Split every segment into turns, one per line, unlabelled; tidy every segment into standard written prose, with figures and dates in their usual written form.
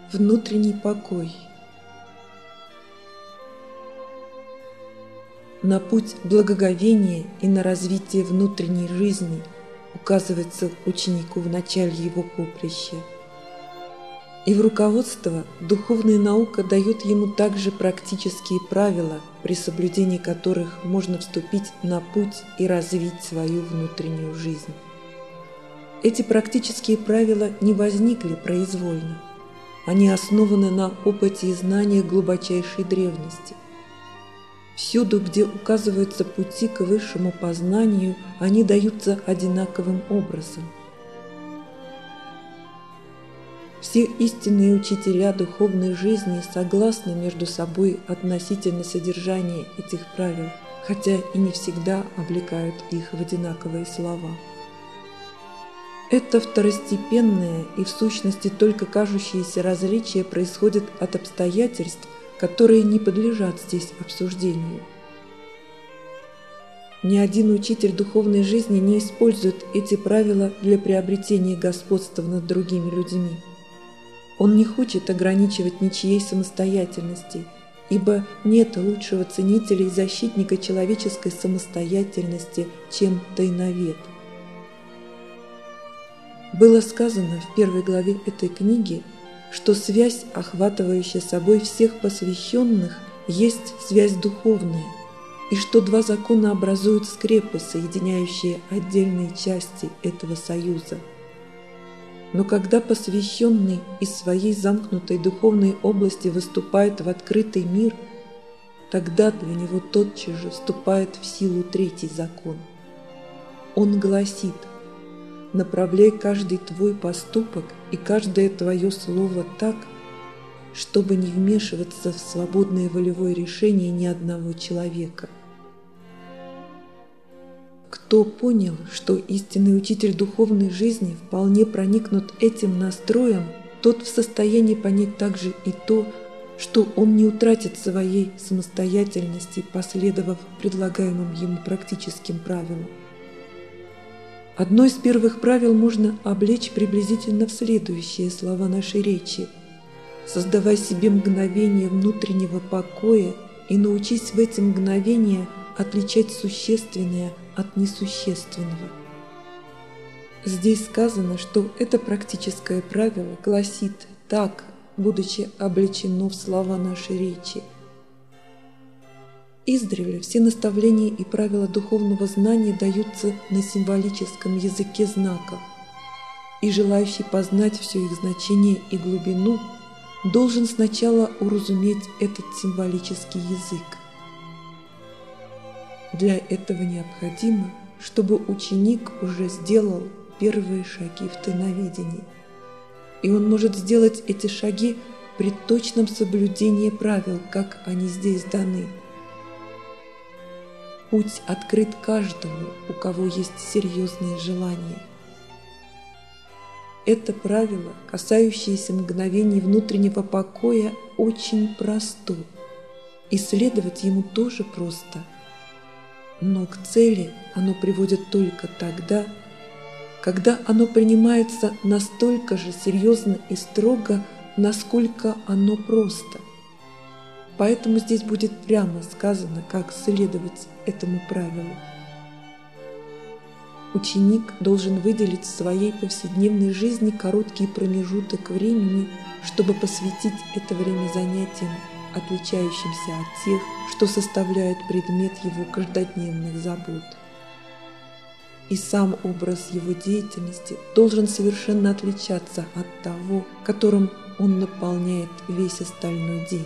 Внутренний покой. На путь благоговения и на развитие внутренней жизни указывается ученику в начале его поприща. И в руководство духовная наука дает ему также практические правила, при соблюдении которых можно вступить на путь и развить свою внутреннюю жизнь. Эти практические правила не возникли произвольно. Они основаны на опыте и знаниях глубочайшей древности. Всюду, где указываются пути к высшему познанию, они даются одинаковым образом. Все истинные учителя духовной жизни согласны между собой относительно содержания этих правил, хотя и не всегда облекают их в одинаковые слова. Это второстепенное и в сущности только кажущееся различие происходит от обстоятельств, которые не подлежат здесь обсуждению. Ни один учитель духовной жизни не использует эти правила для приобретения господства над другими людьми. Он не хочет ограничивать ничьей самостоятельности, ибо нет лучшего ценителя и защитника человеческой самостоятельности, чем тайновед. Было сказано в первой главе этой книги, что связь, охватывающая собой всех посвященных, есть связь духовная, и что два закона образуют скрепы, соединяющие отдельные части этого союза. Но когда посвященный из своей замкнутой духовной области выступает в открытый мир, тогда для него тотчас же вступает в силу третий закон. Он гласит: «Направляй каждый твой поступок и каждое твое слово так, чтобы не вмешиваться в свободное волевое решение ни одного человека». Кто понял, что истинный учитель духовной жизни вполне проникнут этим настроем, тот в состоянии понять также и то, что он не утратит своей самостоятельности, последовав предлагаемым ему практическим правилам. Одно из первых правил можно облечь приблизительно в следующие слова нашей речи: «Создавай себе мгновение внутреннего покоя и научись в эти мгновения отличать существенное от несущественного». Здесь сказано, что это практическое правило гласит так, будучи облечено в слова нашей речи. Издревле все наставления и правила духовного знания даются на символическом языке знаков, и желающий познать все их значение и глубину должен сначала уразуметь этот символический язык. Для этого необходимо, чтобы ученик уже сделал первые шаги в тайноведении, и он может сделать эти шаги при точном соблюдении правил, как они здесь даны. Путь открыт каждому, у кого есть серьезные желания. Это правило, касающееся мгновений внутреннего покоя, очень просто, и следовать ему тоже просто. Но к цели оно приводит только тогда, когда оно принимается настолько же серьезно и строго, насколько оно просто. Поэтому здесь будет прямо сказано, как следовать этому правилу. Ученик должен выделить в своей повседневной жизни короткий промежуток времени, чтобы посвятить это время занятиям, отличающимся от тех, что составляют предмет его каждодневных забот. И сам образ его деятельности должен совершенно отличаться от того, которым он наполняет весь остальной день.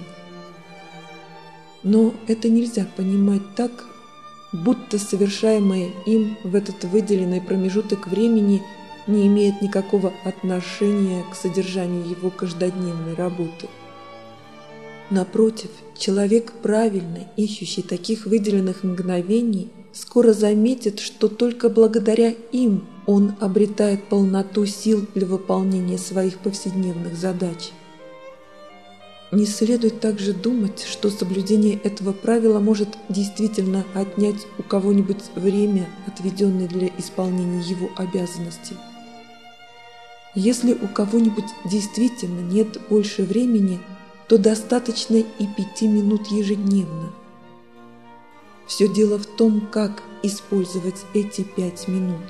Но это нельзя понимать так, будто совершаемое им в этот выделенный промежуток времени не имеет никакого отношения к содержанию его каждодневной работы. Напротив, человек, правильно ищущий таких выделенных мгновений, скоро заметит, что только благодаря им он обретает полноту сил для выполнения своих повседневных задач. Не следует также думать, что соблюдение этого правила может действительно отнять у кого-нибудь время, отведенное для исполнения его обязанностей. Если у кого-нибудь действительно нет больше времени, то достаточно и 5 минут ежедневно. Все дело в том, как использовать эти 5 минут.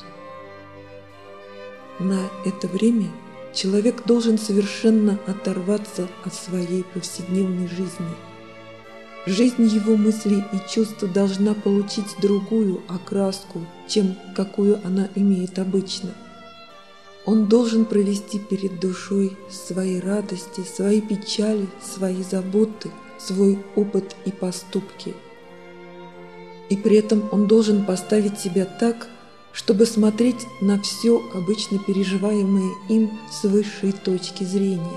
На это время человек должен совершенно оторваться от своей повседневной жизни. Жизнь его мыслей и чувств должна получить другую окраску, чем какую она имеет обычно. Он должен провести перед душой свои радости, свои печали, свои заботы, свой опыт и поступки. И при этом он должен поставить себя так, чтобы смотреть на все обычно переживаемое им с высшей точки зрения.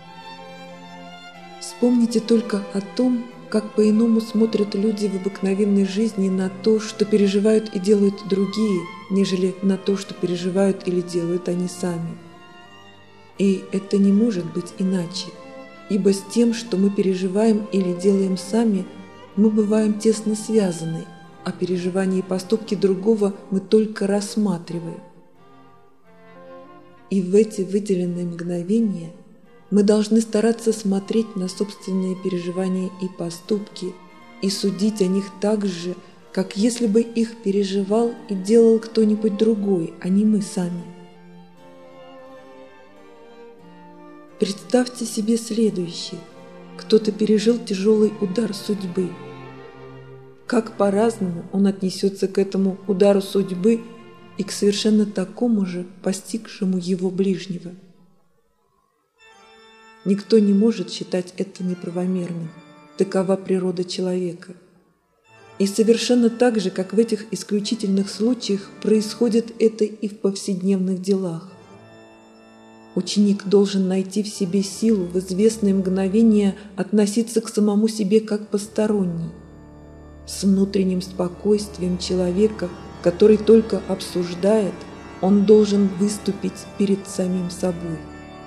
Вспомните только о том, как по-иному смотрят люди в обыкновенной жизни на то, что переживают и делают другие, нежели на то, что переживают или делают они сами. И это не может быть иначе, ибо с тем, что мы переживаем или делаем сами, мы бываем тесно связаны, а переживания и поступки другого мы только рассматриваем. И в эти выделенные мгновения мы должны стараться смотреть на собственные переживания и поступки и судить о них так же, как если бы их переживал и делал кто-нибудь другой, а не мы сами. Представьте себе следующее. Кто-то пережил тяжелый удар судьбы. Как по-разному он отнесется к этому удару судьбы и к совершенно такому же, постигшему его ближнего. Никто не может считать это неправомерным. Такова природа человека. И совершенно так же, как в этих исключительных случаях, происходит это и в повседневных делах. Ученик должен найти в себе силу в известные мгновения относиться к самому себе как посторонний, с внутренним спокойствием человека, который только обсуждает, он должен выступить перед самим собой.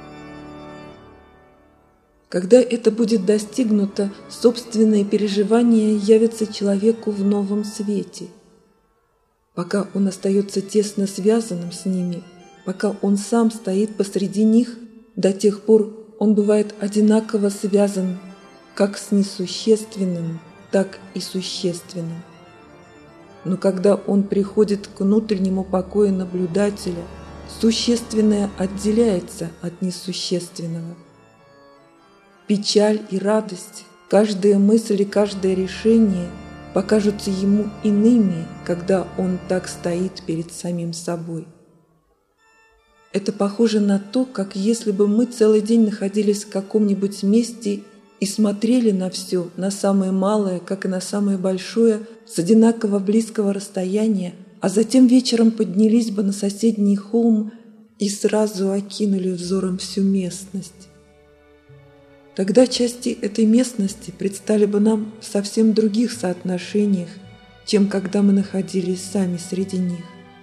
Когда это будет достигнуто, собственные переживания явятся человеку в новом свете. Пока он остается тесно связанным с ними, пока он сам стоит посреди них, до тех пор он бывает одинаково связан как с несущественным, так и существенным. Но когда он приходит к внутреннему покою наблюдателя, существенное отделяется от несущественного. Печаль и радость, каждая мысль и каждое решение покажутся ему иными, когда он так стоит перед самим собой. Это похоже на то, как если бы мы целый день находились в каком-нибудь месте и смотрели на все, на самое малое, как и на самое большое, с одинаково близкого расстояния, а затем вечером поднялись бы на соседний холм и сразу окинули взором всю местность. Тогда части этой местности предстали бы нам в совсем других соотношениях, чем когда мы находились сами среди них.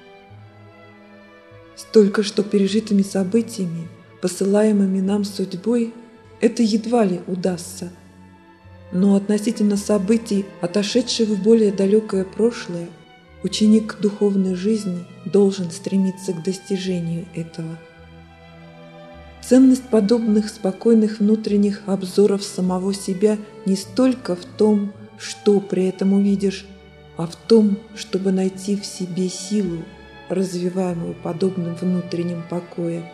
С только что пережитыми событиями, посылаемыми нам судьбой, это едва ли удастся. Но относительно событий, отошедших в более далекое прошлое, ученик духовной жизни должен стремиться к достижению этого. Ценность подобных спокойных внутренних обзоров самого себя не столько в том, что при этом увидишь, а в том, чтобы найти в себе силу, развиваемую подобным внутренним покоем.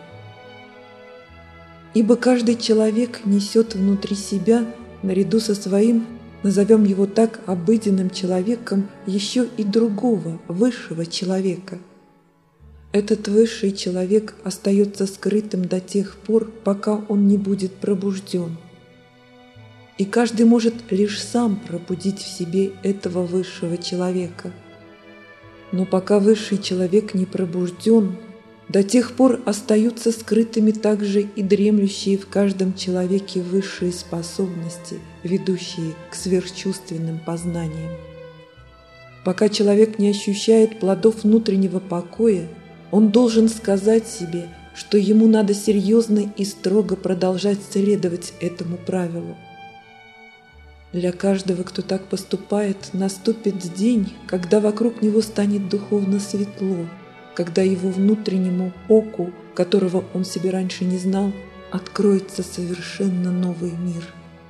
Ибо каждый человек несет внутри себя, наряду со своим, назовем его так, обыденным человеком, еще и другого, высшего человека. Этот высший человек остается скрытым до тех пор, пока он не будет пробужден. И каждый может лишь сам пробудить в себе этого высшего человека. Но пока высший человек не пробужден, до тех пор остаются скрытыми также и дремлющие в каждом человеке высшие способности, ведущие к сверхчувственным познаниям. Пока человек не ощущает плодов внутреннего покоя, он должен сказать себе, что ему надо серьезно и строго продолжать следовать этому правилу. Для каждого, кто так поступает, наступит день, когда вокруг него станет духовно светло, когда его внутреннему оку которого он себе раньше не знал, откроется совершенно новый мир.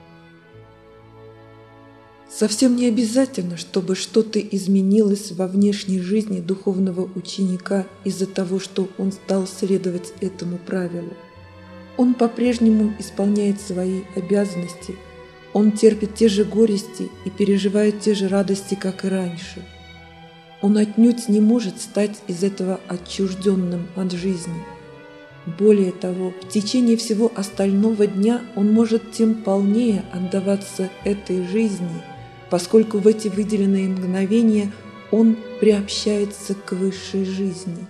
Совсем не обязательно, чтобы что-то изменилось во внешней жизни духовного ученика из-за того, что он стал следовать этому правилу. Он по-прежнему исполняет свои обязанности, он терпит те же горести и переживает те же радости, как и раньше. Он отнюдь не может стать из этого отчужденным от жизни. Более того, в течение всего остального дня он может тем полнее отдаваться этой жизни, поскольку в эти выделенные мгновения он приобщается к высшей жизни.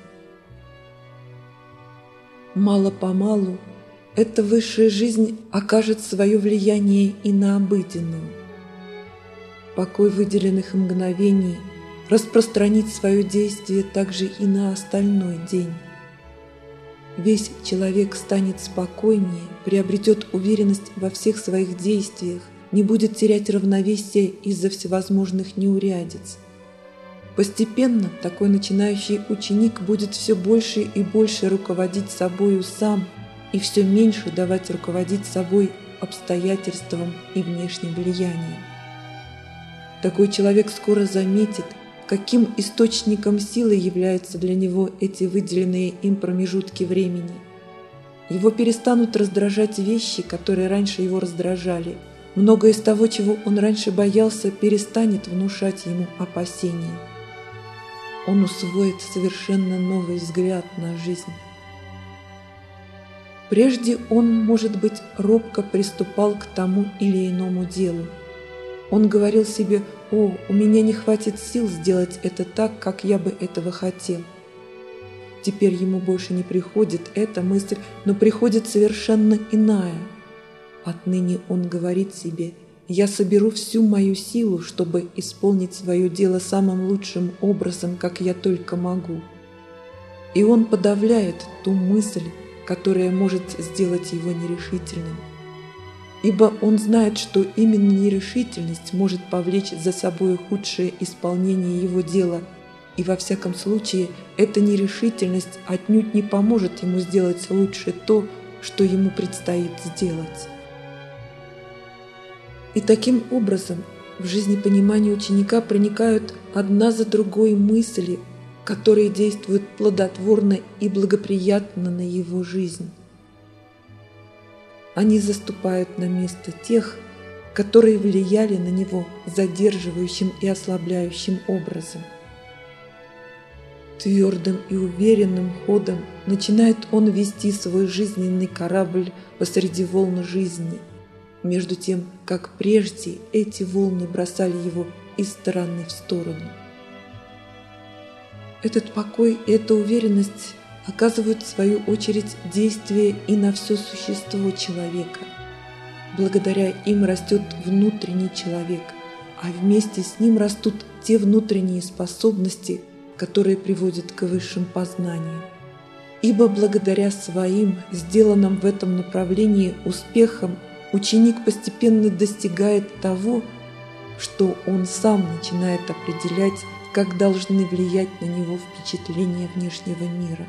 Мало-помалу эта высшая жизнь окажет свое влияние и на обыденную. Покой выделенных мгновений распространит свое действие также и на остальной день. Весь человек станет спокойнее, приобретет уверенность во всех своих действиях, не будет терять равновесие из-за всевозможных неурядиц. Постепенно такой начинающий ученик будет все больше и больше руководить собою сам и все меньше давать руководить собой обстоятельствам и внешним влиянием. Такой человек скоро заметит, каким источником силы являются для него эти выделенные им промежутки времени. Его перестанут раздражать вещи, которые раньше его раздражали. Многое из того, чего он раньше боялся, перестанет внушать ему опасения. Он усвоит совершенно новый взгляд на жизнь. Прежде он, может быть, робко приступал к тому или иному делу. Он говорил себе: «О, у меня не хватит сил сделать это так, как я бы этого хотел». Теперь ему больше не приходит эта мысль, но приходит совершенно иная. Отныне он говорит себе: «Я соберу всю мою силу, чтобы исполнить свое дело самым лучшим образом, как я только могу». И он подавляет ту мысль, которая может сделать его нерешительным. Ибо он знает, что именно нерешительность может повлечь за собой худшее исполнение его дела, и во всяком случае эта нерешительность отнюдь не поможет ему сделать лучше то, что ему предстоит сделать. И таким образом в жизнепонимание ученика проникают одна за другой мысли, которые действуют плодотворно и благоприятно на его жизнь. Они заступают на место тех, которые влияли на него задерживающим и ослабляющим образом. Твердым и уверенным ходом начинает он вести свой жизненный корабль посреди волн жизни, между тем, как прежде эти волны бросали его из стороны в сторону. Этот покой и эта уверенность оказывают в свою очередь действие и на все существо человека. Благодаря им растет внутренний человек, а вместе с ним растут те внутренние способности, которые приводят к высшим познаниям. Ибо благодаря своим, сделанным в этом направлении успехам, ученик постепенно достигает того, что он сам начинает определять, как должны влиять на него впечатления внешнего мира.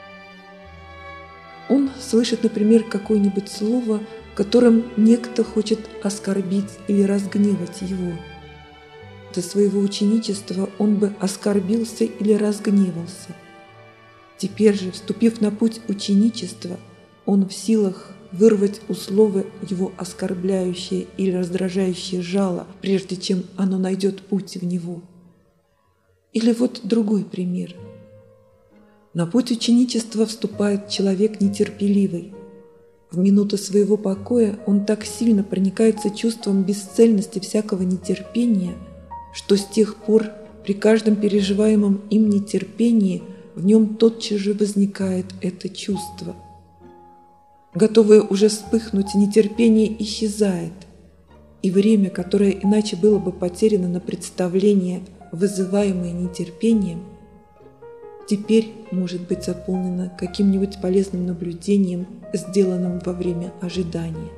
Он слышит, например, какое-нибудь слово, которым некто хочет оскорбить или разгневать его. До своего ученичества он бы оскорбился или разгневался. Теперь же, вступив на путь ученичества, он в силах вырвать у слова его оскорбляющее или раздражающее жало, прежде чем оно найдет путь в него. Или вот другой пример. На путь ученичества вступает человек нетерпеливый. В минуту своего покоя он так сильно проникается чувством бесцельности всякого нетерпения, что с тех пор при каждом переживаемом им нетерпении в нем тотчас же возникает это чувство. Готовое уже вспыхнуть, нетерпение исчезает, и время, которое иначе было бы потеряно на представление, вызываемое нетерпением, теперь может быть заполнено каким-нибудь полезным наблюдением, сделанным во время ожидания.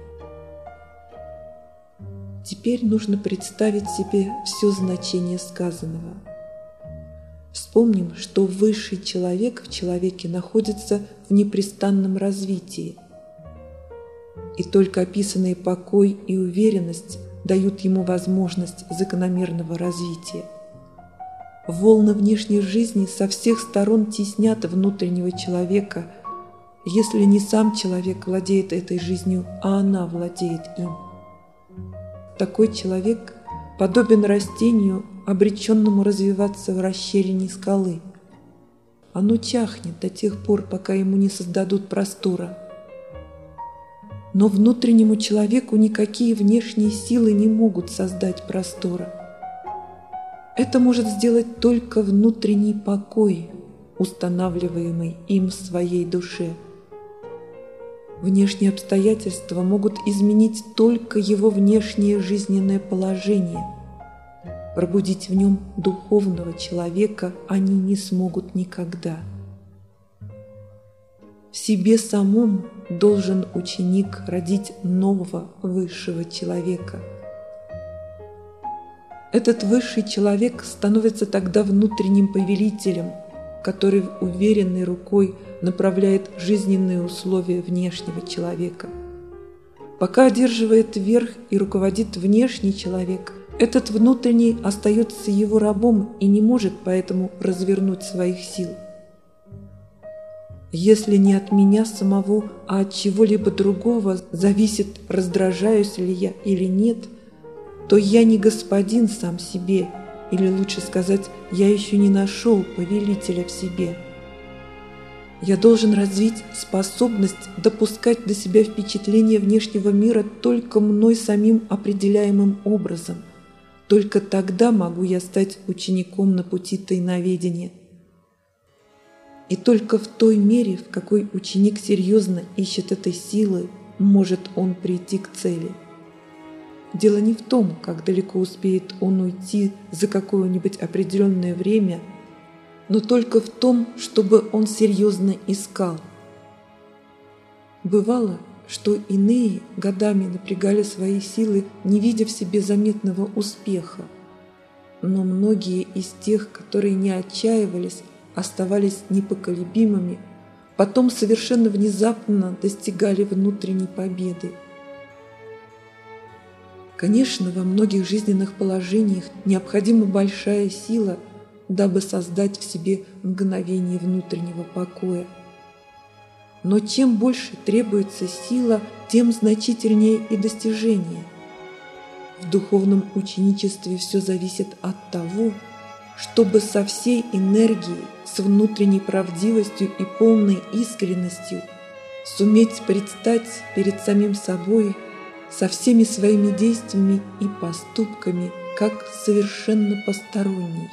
Теперь нужно представить себе все значение сказанного. Вспомним, что высший человек в человеке находится в непрестанном развитии, и только описанные покой и уверенность дают ему возможность закономерного развития. Волны внешней жизни со всех сторон теснят внутреннего человека, если не сам человек владеет этой жизнью, а она владеет им. Такой человек подобен растению, обреченному развиваться в расщелине скалы. Оно чахнет до тех пор, пока ему не создадут простора. Но внутреннему человеку никакие внешние силы не могут создать простора. Это может сделать только внутренний покой, устанавливаемый им в своей душе. Внешние обстоятельства могут изменить только его внешнее жизненное положение. Пробудить в нем духовного человека они не смогут никогда. В себе самом должен ученик родить нового высшего человека. Этот высший человек становится тогда внутренним повелителем, который уверенной рукой направляет жизненные условия внешнего человека. Пока одерживает верх и руководит внешний человек, этот внутренний остается его рабом и не может поэтому развернуть своих сил. Если не от меня самого, а от чего-либо другого зависит, раздражаюсь ли я или нет, то я не господин сам себе, или лучше сказать, я еще не нашел повелителя в себе. Я должен развить способность допускать до себя впечатление внешнего мира только мной самим определяемым образом. Только тогда могу я стать учеником на пути тайноведения. И только в той мере, в какой ученик серьезно ищет этой силы, может он прийти к цели. Дело не в том, как далеко успеет он уйти за какое-нибудь определенное время, но только в том, чтобы он серьезно искал. Бывало, что иные годами напрягали свои силы, не видя в себе заметного успеха, но многие из тех, которые не отчаивались, оставались непоколебимыми, потом совершенно внезапно достигали внутренней победы. Конечно, во многих жизненных положениях необходима большая сила, дабы создать в себе мгновение внутреннего покоя. Но чем больше требуется сила, тем значительнее и достижение. В духовном ученичестве все зависит от того, чтобы со всей энергией, с внутренней правдивостью и полной искренностью суметь предстать перед самим собой со всеми своими действиями и поступками, как совершенно посторонний.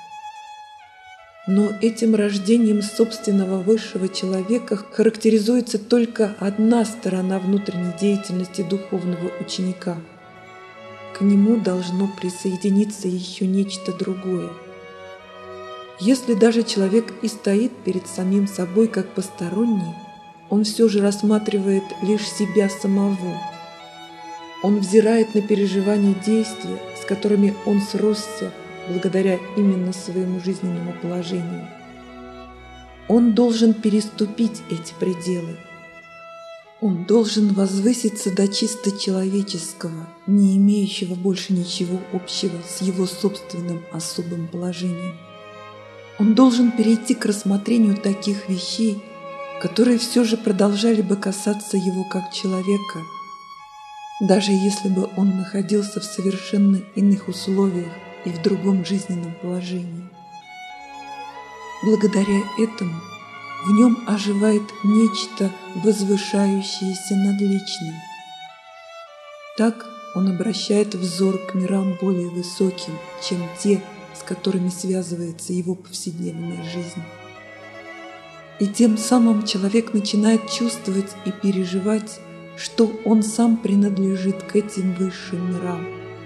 Но этим рождением собственного высшего человека характеризуется только одна сторона внутренней деятельности духовного ученика. К нему должно присоединиться еще нечто другое. Если даже человек и стоит перед самим собой как посторонний, он все же рассматривает лишь себя самого. Он взирает на переживания действия, с которыми он сросся благодаря именно своему жизненному положению. Он должен переступить эти пределы. Он должен возвыситься до чисто человеческого, не имеющего больше ничего общего с его собственным особым положением. Он должен перейти к рассмотрению таких вещей, которые все же продолжали бы касаться его как человека, даже если бы он находился в совершенно иных условиях и в другом жизненном положении. Благодаря этому в нем оживает нечто, возвышающееся над личным. Так он обращает взор к мирам более высоким, чем те, с которыми связывается его повседневная жизнь. И тем самым человек начинает чувствовать и переживать, что он сам принадлежит к этим высшим мирам.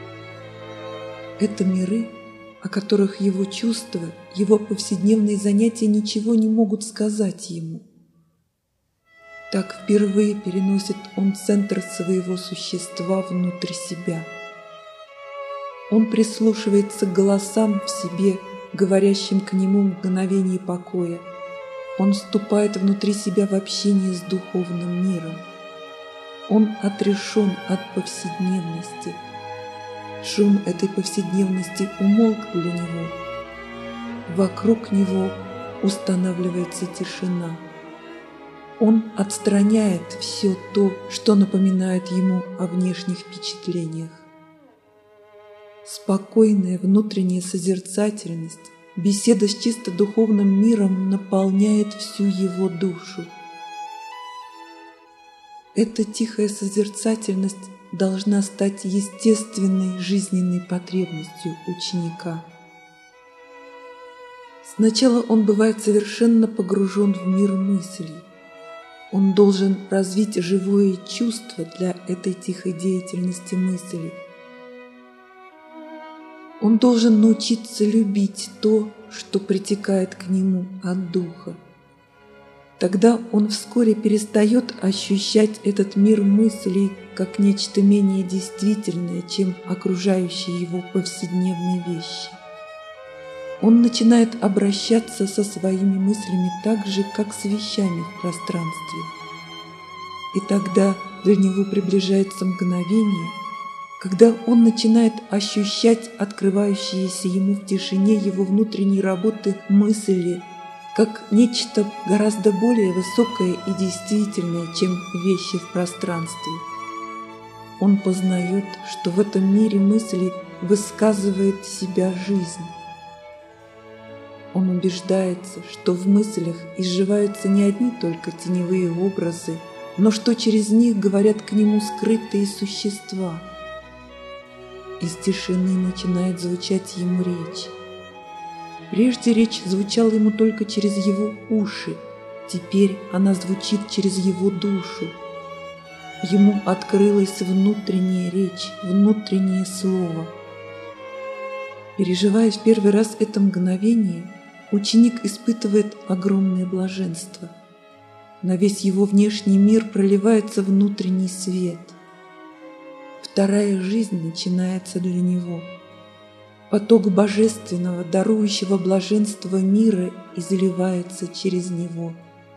Это миры, о которых его чувства, его повседневные занятия ничего не могут сказать ему. Так впервые переносит он центр своего существа внутрь себя. Он прислушивается к голосам в себе, говорящим к нему мгновение покоя. Он вступает внутри себя в общение с духовным миром. Он отрешен от повседневности. Шум этой повседневности умолк для него. Вокруг него устанавливается тишина. Он отстраняет все то, что напоминает ему о внешних впечатлениях. Спокойная внутренняя созерцательность, беседа с чисто духовным миром наполняет всю его душу. Эта тихая созерцательность должна стать естественной жизненной потребностью ученика. Сначала он бывает совершенно погружен в мир мыслей. Он должен развить живое чувство для этой тихой деятельности мыслей. Он должен научиться любить то, что притекает к нему от духа. Тогда он вскоре перестает ощущать этот мир мыслей как нечто менее действительное, чем окружающие его повседневные вещи. Он начинает обращаться со своими мыслями так же, как с вещами в пространстве. И тогда для него приближается мгновение, когда он начинает ощущать открывающиеся ему в тишине его внутренней работы мысли, как нечто гораздо более высокое и действительное, чем вещи в пространстве. Он познает, что в этом мире мыслей высказывает себя жизнь. Он убеждается, что в мыслях изживаются не одни только теневые образы, но что через них говорят к нему скрытые существа. Из тишины начинает звучать ему речь. Прежде речь звучала ему только через его уши, теперь она звучит через его душу. Ему открылась внутренняя речь, внутреннее слово. Переживая в первый раз это мгновение, ученик испытывает огромное блаженство. На весь его внешний мир проливается внутренний свет. Вторая жизнь начинается для него. Поток божественного, дарующего блаженство мира изливается через него.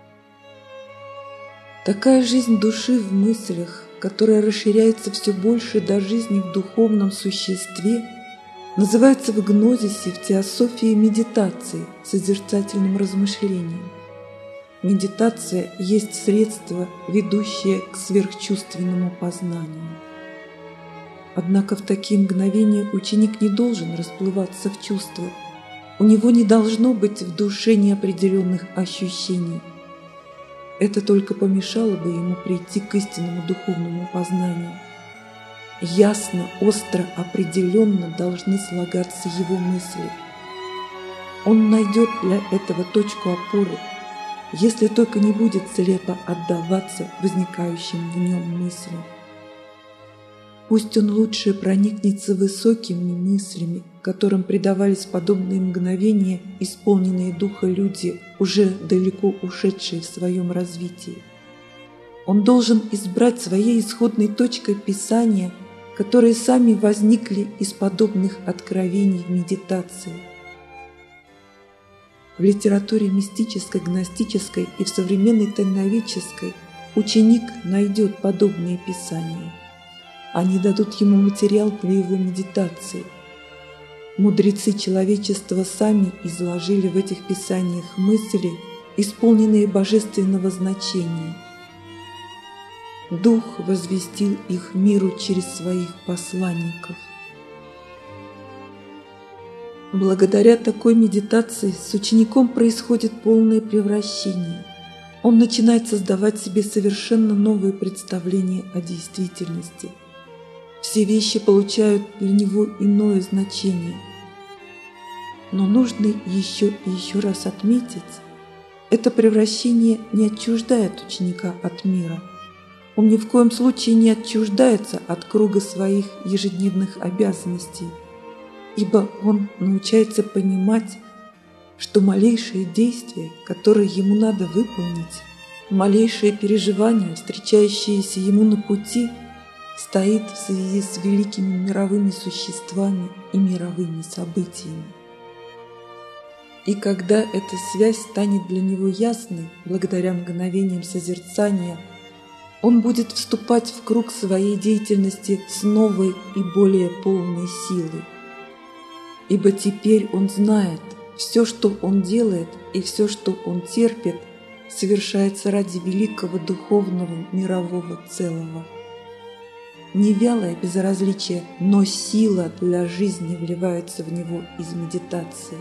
Такая жизнь души в мыслях, которая расширяется все больше до жизни в духовном существе, называется в гнозисе, в теософии медитации, созерцательным размышлением. Медитация есть средство, ведущее к сверхчувственному познанию. Однако в такие мгновения ученик не должен расплываться в чувствах. У него не должно быть в душе неопределенных ощущений. Это только помешало бы ему прийти к истинному духовному познанию. Ясно, остро, определенно должны слагаться его мысли. Он найдет для этого точку опоры, если только не будет слепо отдаваться возникающим в нем мыслям. Пусть он лучше проникнется высокими мыслями, которым предавались подобные мгновения, исполненные духа люди, уже далеко ушедшие в своем развитии. Он должен избрать своей исходной точкой писания, которые сами возникли из подобных откровений в медитации. В литературе мистической, гностической и в современной тайноведческой ученик найдет подобные писания. Они дадут ему материал для его медитации. Мудрецы человечества сами изложили в этих писаниях мысли, исполненные божественного значения. Дух возвестил их миру через своих посланников. Благодаря такой медитации с учеником происходит полное превращение. Он начинает создавать себе совершенно новые представления о действительности. Все вещи получают для него иное значение. Но нужно еще и еще раз отметить, это превращение не отчуждает ученика от мира. Он ни в коем случае не отчуждается от круга своих ежедневных обязанностей, ибо он научается понимать, что малейшее действие, которое ему надо выполнить, малейшее переживание, встречающееся ему на пути, стоит в связи с великими мировыми существами и мировыми событиями. И когда эта связь станет для него ясной, благодаря мгновениям созерцания, он будет вступать в круг своей деятельности с новой и более полной силой. Ибо теперь он знает, все, что он делает и все, что он терпит, совершается ради великого духовного мирового целого. Не вялое безразличие, но сила для жизни вливается в него из медитации.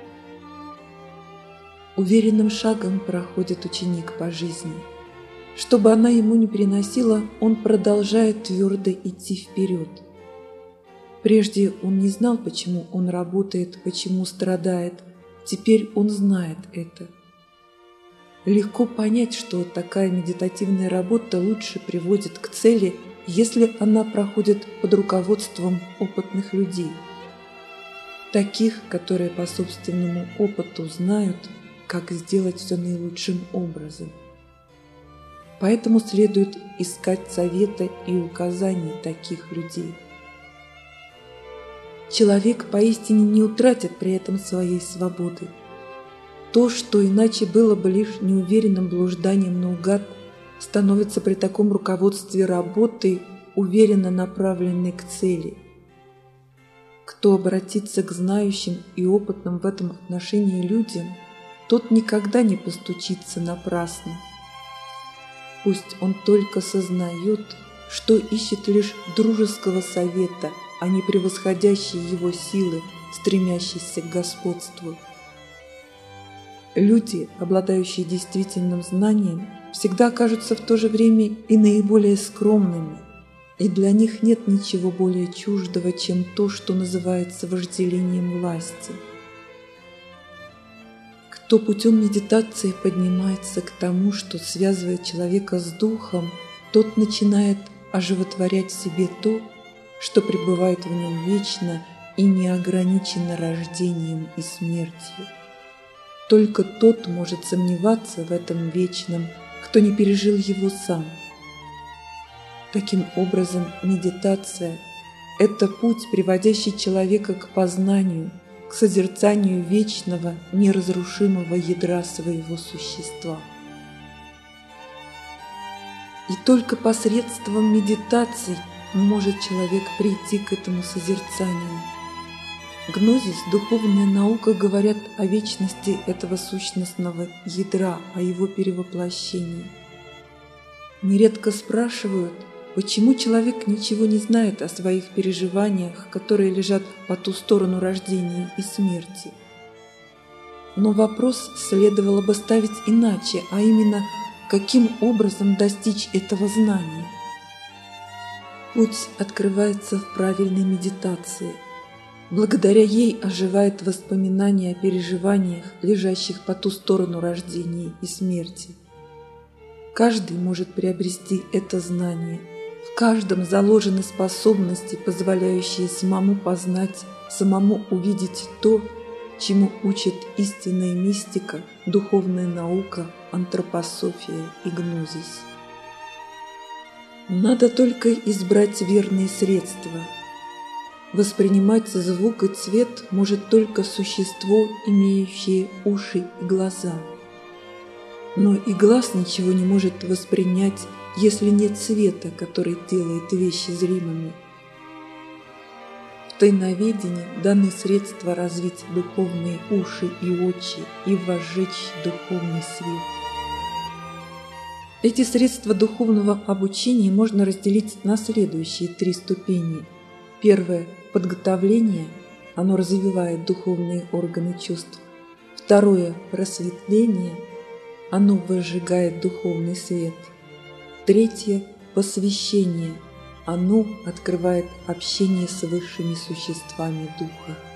Уверенным шагом проходит ученик по жизни. Что бы она ему ни приносила, он продолжает твердо идти вперед. Прежде он не знал, почему он работает, почему страдает. Теперь он знает это. Легко понять, что такая медитативная работа лучше приводит к цели, если она проходит под руководством опытных людей. Таких, которые по собственному опыту знают, как сделать все наилучшим образом. Поэтому следует искать совета и указаний таких людей. Человек поистине не утратит при этом своей свободы. То, что иначе было бы лишь неуверенным блужданием наугад, становится при таком руководстве работой, уверенно направленной к цели. Кто обратится к знающим и опытным в этом отношении людям, тот никогда не постучится напрасно. Пусть он только сознает, что ищет лишь дружеского совета, а не превосходящей его силы, стремящейся к господству. Люди, обладающие действительным знанием, всегда кажутся в то же время и наиболее скромными, и для них нет ничего более чуждого, чем то, что называется вожделением власти. Кто путем медитации поднимается к тому, что связывает человека с духом, тот начинает оживотворять в себе то, что пребывает в нем вечно и не ограничено рождением и смертью. Только тот может сомневаться в этом вечном, кто не пережил его сам. Таким образом, медитация – это путь, приводящий человека к познанию, к созерцанию вечного, неразрушимого ядра своего существа. И только посредством медитаций может человек прийти к этому созерцанию. Гнозис, духовная наука, говорят о вечности этого сущностного ядра, о его перевоплощении. Нередко спрашивают, почему человек ничего не знает о своих переживаниях, которые лежат по ту сторону рождения и смерти. Но вопрос следовало бы ставить иначе, а именно, каким образом достичь этого знания. Путь открывается в правильной медитации. Благодаря ей оживает воспоминание о переживаниях, лежащих по ту сторону рождения и смерти. Каждый может приобрести это знание. В каждом заложены способности, позволяющие самому познать, самому увидеть то, чему учит истинная мистика, духовная наука, антропософия и гнозис. Надо только избрать верные средства. Воспринимать звук и цвет может только существо, имеющее уши и глаза. Но и глаз ничего не может воспринять, если нет света, который делает вещи зримыми. В тайноведении даны средства развить духовные уши и очи и возжечь духовный свет. Эти средства духовного обучения можно разделить на следующие 3 ступени. Первое – подготовление, оно развивает духовные органы чувств. Второе – просветление, оно возжигает духовный свет. Третье – посвящение, оно открывает общение с высшими существами духа.